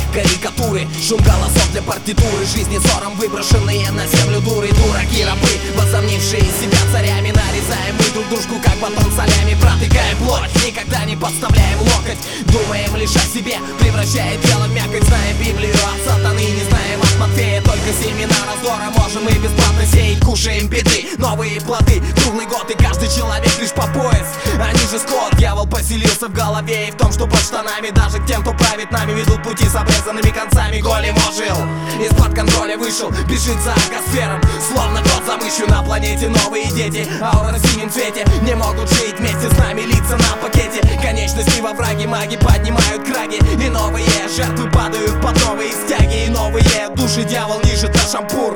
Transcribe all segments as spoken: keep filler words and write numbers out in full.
карикатуры, шум голосов для партитуры, жизни ссором выброшенные на землю дуры, дураки, рабы, возомнившие себя царями. Нарезаем мы друг дружку, как батон солями, протыкаем плоть, никогда не подставляем локоть. Думаем лишь о себе, превращая тело в мякоть. Знаем Библию от сатаны, не знаем от Матфея. Только семена раздора можем мы бесплатно сеять. Кушаем беды, новые плоды, круглый год, и каждый человек лишь по пояс. Они же скот, дьявол поселился в голове и в том, что под штанами даже к тем, кто правит нами, ведут пути с обрезанными концами. Голем ожил, из-под контроля вышел, бежит за агосфером, словно кот за мышью. На планете новые дети, аура в синем цвете, не могут жить вместе с нами, лица на пакете. Конечности во враге, маги поднимают краги, и новые жертвы падают под новые стяги. И новые души дьявол нижет на шампур.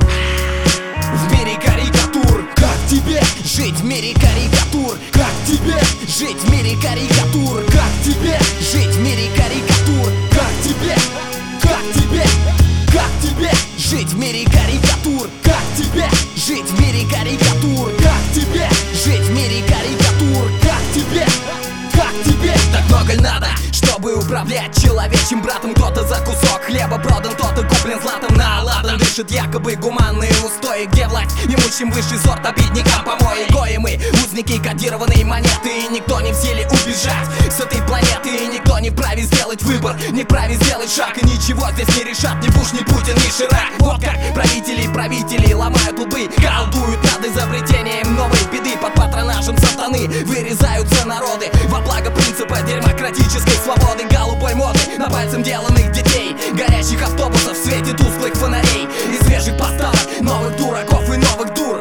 В мире карикатур, как тебе жить в мире карикатур? Как тебе жить в мире карикатур? Как тебе жить в мире карикатур? Как тебе, как тебе, как тебе жить в мире карикатур? Как тебе жить в мире карикатур? Как тебе жить в мире карикатур? Как тебе, как тебе? Так много ль надо, чтобы управлять человечьим братом? Кто-то за кусок хлеба продан, кто-то куплен златом на ладан. Дышит якобы гуманные устои, где власть имущим высший сорт, обидникам помои. Гоемы, узники кодированные монеты, и никто не в силе убежать с этой планеты. И никто не вправе сделать выбор, не вправе сделать шаг. И ничего здесь не решат ни Буш, ни Путин, ни Ширак. Вот как правители правители ломают лбы, колдуют над изобретением новой беды. Под патронажем сатаны вырезаются народы во благо принципа демократической свободы. Голубой моды на пальцем деланных детей, горящих автобусов в свете тусклых фонарей, и свежих поставок новых дураков и новых дур.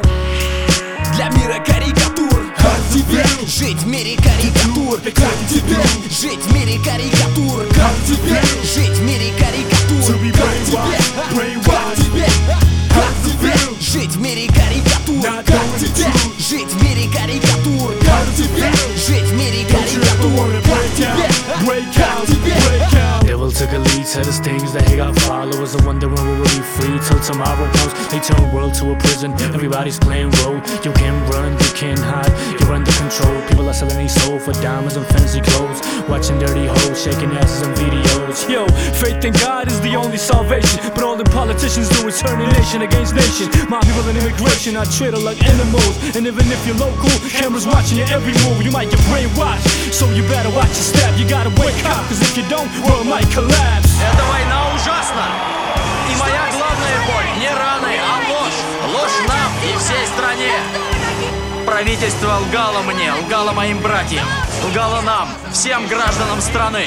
Для мира карикатур. Как тебе жить в мире карикатур? Как тебе жить в мире карикатур? Как тебе жить в мире карикатур? Как тебе, как тебе, как тебе жить в мире карикатур? Как тебе жить в мире карикатур? Как тебе жить в мире карикатур? Как тебе, как тебе? Devil took a lead, said his things that he got followers. I wonder when we will be free till tomorrow comes. They turn world to a prison, everybody's playing role. You can't run, you can't hide, you're under control. People are selling their soul for diamonds and fancy clothes, watching dirty hoes, shaking asses in videos. Yo, faith in God is the only salvation, but all the politicians do is turn nation against nation. My people in immigration are treated like animals, and even if you're local, cameras watching your every move. You might get brainwashed, so you better watch your step. You gotta wake up, cause if you don't, world might collapse. Эта война ужасна, и моя главная боль не раны, а ложь. Ложь нам и всей стране. Правительство лгало мне, лгало моим братьям, лгало нам, всем гражданам страны.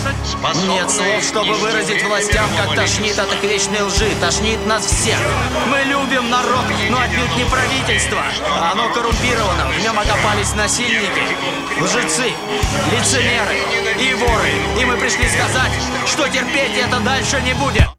Нет слов, чтобы выразить властям, как тошнит от их вечной лжи, тошнит нас всех. Мы любим народ, но отнюдь не правительство. Оно коррумпировано, в нем окопались насильники, лжецы, лицемеры и воры. И мы пришли сказать, что терпеть это дальше не будет.